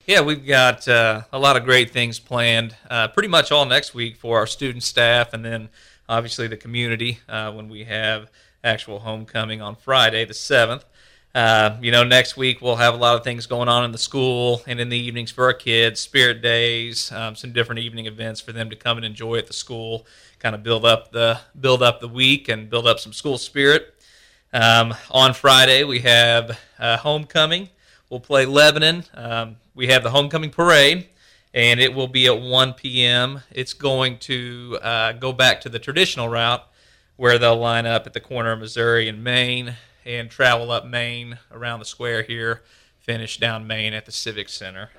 Yeah, we've got a lot of great things planned pretty much all next week for our student staff and then obviously the community when we have actual homecoming on Friday, the 7th. Next week we'll have a lot of things going on in the school and in the evenings for our kids, spirit days, some different evening events for them to come and enjoy at the school, kind of build up the week and build up some school spirit. On Friday we have homecoming. We'll play Lebanon. We have the homecoming parade, and it will be at 1 p.m. It's going to go back to the traditional route where they'll line up at the corner of Missouri and Main and travel up Main around the square here, finish down Main at the Civic Center.